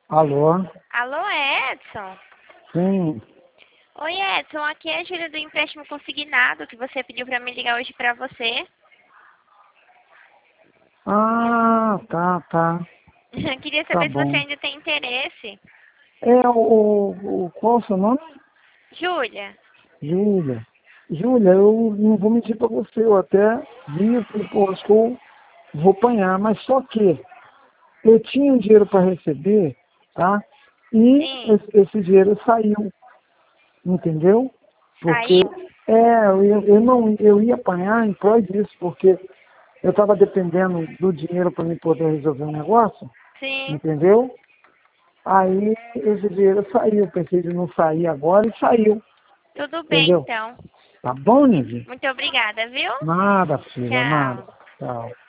Alô? Alô, Edson? Sim. Oi, Edson, aqui é a Júlia do empréstimo consignado que você pediu pra me ligar hoje pra você. Ah, tá. Queria Tá saber se você bom. ainda tem interesse. Qual é o seu nome? Júlia? Júlia. Júlia, eu não vou mentir pra você, eu até vim, eu falei, pô, acho que eu vou apanhar, mas só que eu tinha um dinheiro para receber, tá? E Sim. esse dinheiro saiu, entendeu? Porque Saiu? eu ia apanhar em prol disso, porque eu estava dependendo do dinheiro para me poder resolver um negócio, Sim. entendeu? Aí esse dinheiro saiu, pensei de não sair agora e saiu, Tudo bem, entendeu? então. Tá bom, Nivi? Muito obrigada, viu? Nada, filha, nada. Tchau. Tchau.